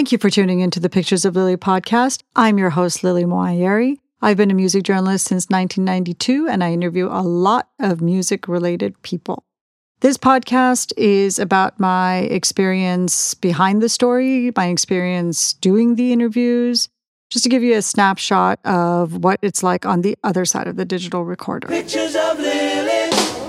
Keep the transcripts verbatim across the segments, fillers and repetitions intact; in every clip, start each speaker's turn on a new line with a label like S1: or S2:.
S1: Thank you for tuning into the Pictures of Lily podcast. I'm your host, Lily Moayeri. I've been a music journalist since nineteen ninety-two, and I interview a lot of music-related people. This podcast is about my experience behind the story, my experience doing the interviews, just to give you a snapshot of what it's like on the other side of the digital recorder.
S2: Pictures of Lily.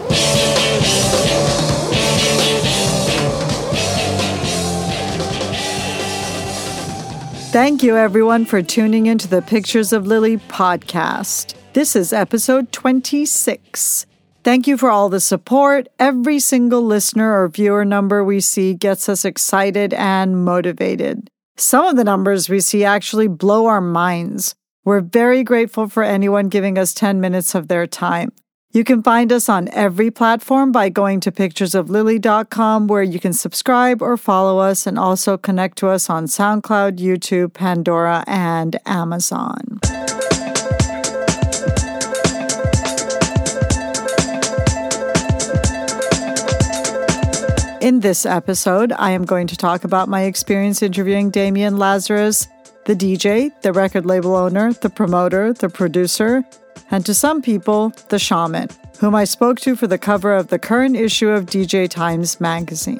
S1: Thank you, everyone, for tuning into the Pictures of Lily podcast. This is episode twenty-six. Thank you for all the support. Every single listener or viewer number we see gets us excited and motivated. Some of the numbers we see actually blow our minds. We're very grateful for anyone giving us ten minutes of their time. You can find us on every platform by going to pictures of lily dot com, where you can subscribe or follow us, and also connect to us on SoundCloud, YouTube, Pandora, and Amazon. In this episode, I am going to talk about my experience interviewing Damien Lazarus, the D J, the record label owner, the promoter, the producer, and to some people, the shaman, whom I spoke to for the cover of the current issue of D J Times magazine.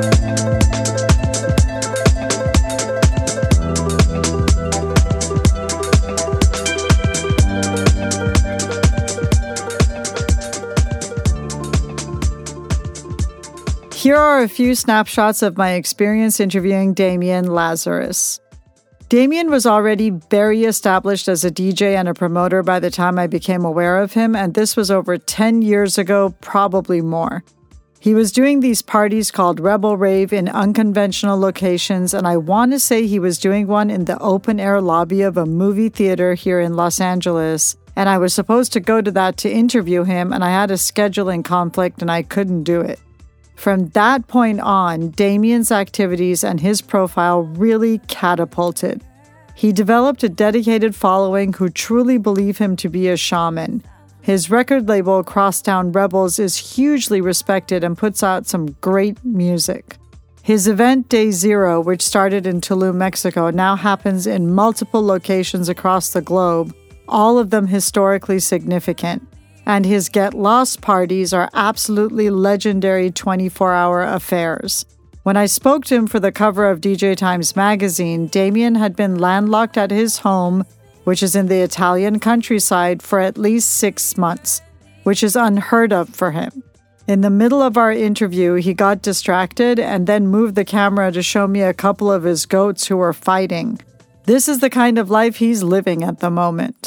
S1: Here are a few snapshots of my experience interviewing Damien Lazarus. Damien was already very established as a D J and a promoter by the time I became aware of him, and this was over ten years ago, probably more. He was doing these parties called Rebel Rave in unconventional locations, and I want to say he was doing one in the open-air lobby of a movie theater here in Los Angeles, and I was supposed to go to that to interview him, and I had a scheduling conflict and I couldn't do it. From that point on, Damien's activities and his profile really catapulted. He developed a dedicated following who truly believe him to be a shaman. His record label, Crosstown Rebels, is hugely respected and puts out some great music. His event, Day Zero, which started in Tulum, Mexico, now happens in multiple locations across the globe, all of them historically significant. And his Get Lost parties are absolutely legendary twenty-four hour affairs. When I spoke to him for the cover of D J Times magazine, Damien had been landlocked at his home, which is in the Italian countryside, for at least six months, which is unheard of for him. In the middle of our interview, he got distracted and then moved the camera to show me a couple of his goats who were fighting. This is the kind of life he's living at the moment.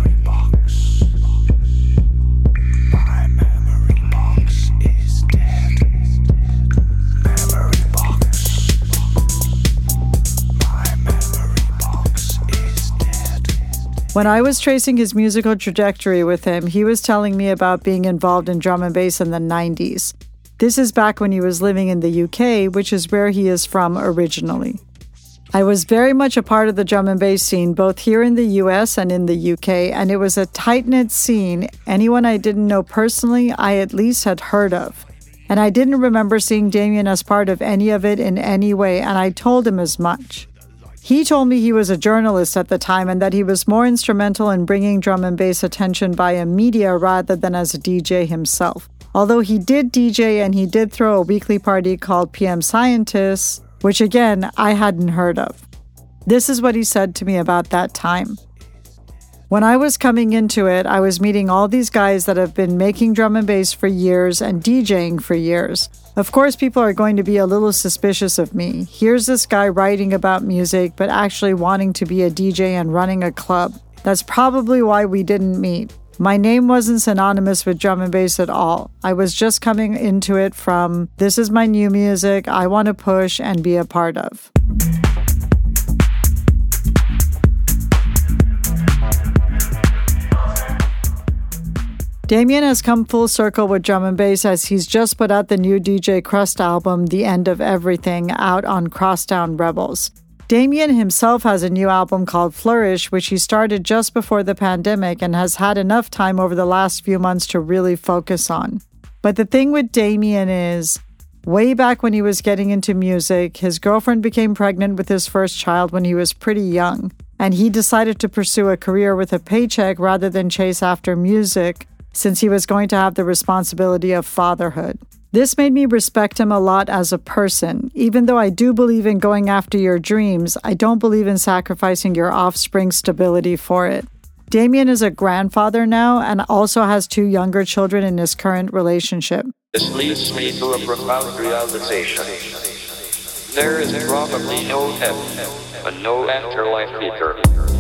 S1: When I was tracing his musical trajectory with him, he was telling me about being involved in drum and bass in the nineties. This is back when he was living in the U K, which is where he is from originally. I was very much a part of the drum and bass scene, both here in the U S and in the U K, and it was a tight-knit scene. Anyone I didn't know personally, I at least had heard of. And I didn't remember seeing Damien as part of any of it in any way, and I told him as much. He told me he was a journalist at the time and that he was more instrumental in bringing drum and bass attention via media rather than as a D J himself. Although he did D J and he did throw a weekly party called P M Scientists, which again, I hadn't heard of. This is what he said to me about that time. When I was coming into it, I was meeting all these guys that have been making drum and bass for years and DJing for years. Of course, people are going to be a little suspicious of me. Here's this guy writing about music, but actually wanting to be a D J and running a club. That's probably why we didn't meet. My name wasn't synonymous with drum and bass at all. I was just coming into it from, this is my new music, I want to push and be a part of. Damien has come full circle with drum and bass as he's just put out the new D J Crust album, The End of Everything, out on Crosstown Rebels. Damien himself has a new album called Flourish, which he started just before the pandemic and has had enough time over the last few months to really focus on. But the thing with Damien is, Way back when he was getting into music, his girlfriend became pregnant with his first child when he was pretty young, and he decided to pursue a career with a paycheck rather than chase after music, since he was going to have the responsibility of fatherhood. This made me respect him a lot as a person. Even though I do believe in going after your dreams, I don't believe in sacrificing your offspring's stability for it. Damien is a grandfather now and also has two younger children in his current relationship.
S2: This leads me to a profound realization. There is probably no heaven, but no afterlife either.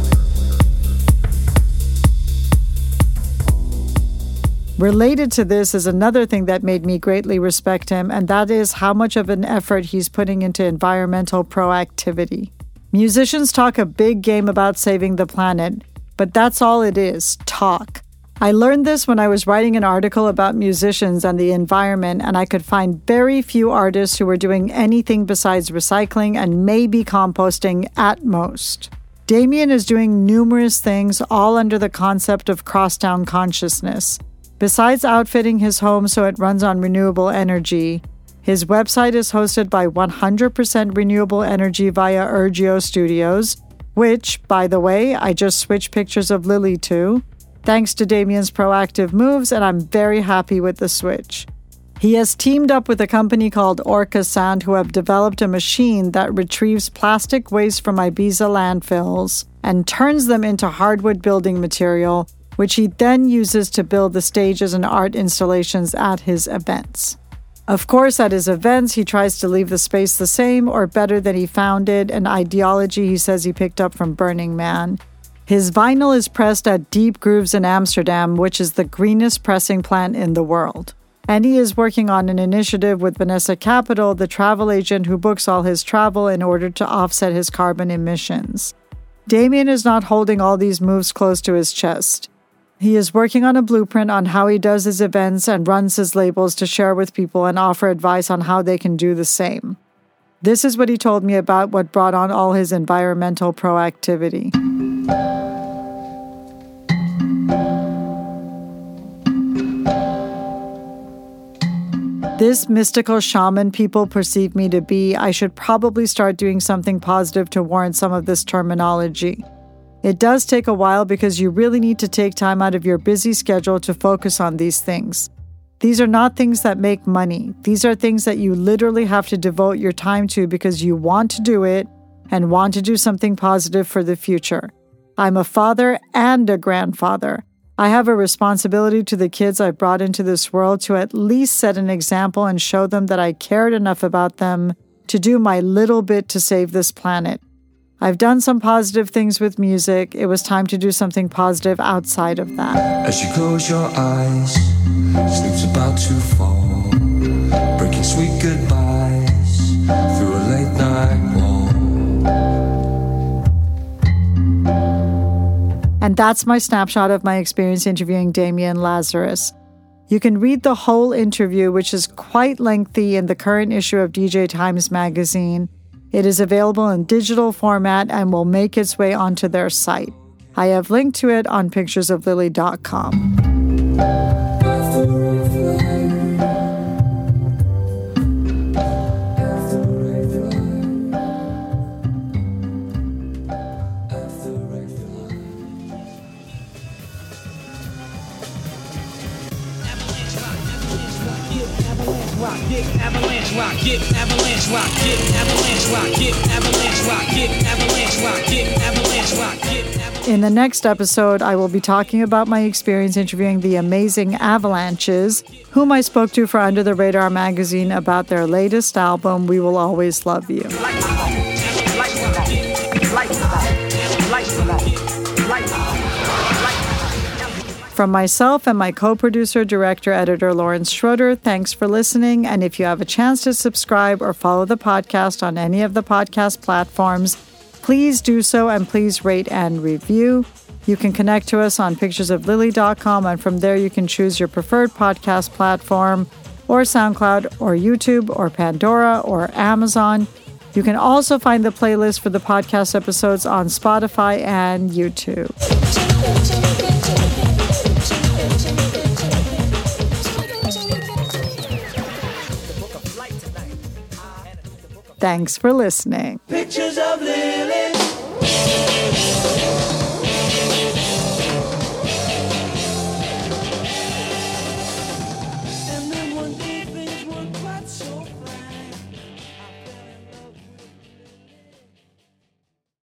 S1: Related to this is another thing that made me greatly respect him, and that is how much of an effort he's putting into environmental proactivity. Musicians talk a big game about saving the planet, but that's all it is, talk. I learned this when I was writing an article about musicians and the environment, and I could find very few artists who were doing anything besides recycling and maybe composting at most. Damien is doing numerous things, all under the concept of crosstown consciousness. Besides outfitting his home so it runs on renewable energy, his website is hosted by one hundred percent renewable energy via Urgio Studios, which, by the way, I just switched pictures of Lily to, thanks to Damien's proactive moves, and I'm very happy with the switch. He has teamed up with a company called Orca Sound, who have developed a machine that retrieves plastic waste from Ibiza landfills and turns them into hardwood building material, which he then uses to build the stages and art installations at his events. Of course, at his events, he tries to leave the space the same or better than he found it, an ideology he says he picked up from Burning Man. His vinyl is pressed at Deep Grooves in Amsterdam, which is the greenest pressing plant in the world. And he is working on an initiative with Vanessa Capital, the travel agent who books all his travel in order to offset his carbon emissions. Damien is not holding all these moves close to his chest. He is working on a blueprint on how he does his events and runs his labels to share with people and offer advice on how they can do the same. This is what he told me about what brought on all his environmental proactivity. This mystical shaman people perceive me to be, I should probably start doing something positive to warrant some of this terminology. It does take a while because you really need to take time out of your busy schedule to focus on these things. These are not things that make money. These are things that you literally have to devote your time to because you want to do it and want to do something positive for the future. I'm a father and a grandfather. I have a responsibility to the kids I've brought into this world to at least set an example and show them that I cared enough about them to do my little bit to save this planet. I've done some positive things with music. It was time to do something positive outside of that.
S3: As you close your eyes, sleep's about to fall, breaking sweet goodbyes through a late night walk.
S1: And that's my snapshot of my experience interviewing Damien Lazarus. You can read the whole interview, which is quite lengthy, in the current issue of D J Times magazine. It is available in digital format and will make its way onto their site. I have linked to it on pictures of lily dot com.
S4: Get avalanche rock, get avalanche rock, get avalanche rock, get avalanche rock, get avalanche rock, get avalanche rock, get avalanche.
S1: In the next episode, I will be talking about my experience interviewing the amazing Avalanches, whom I spoke to for Under the Radar magazine about their latest album, We Will Always Love You. From myself and my co-producer, director, editor, Lawrence Schroeder, thanks for listening. And if you have a chance to subscribe or follow the podcast on any of the podcast platforms, please do so and please rate and review. You can connect to us on pictures of lily dot com, and from there you can choose your preferred podcast platform, or SoundCloud, or YouTube, or Pandora, or Amazon. You can also find the playlist for the podcast episodes on Spotify and YouTube.
S5: Flight tonight.
S1: Thanks for listening.
S5: Pictures of Lily.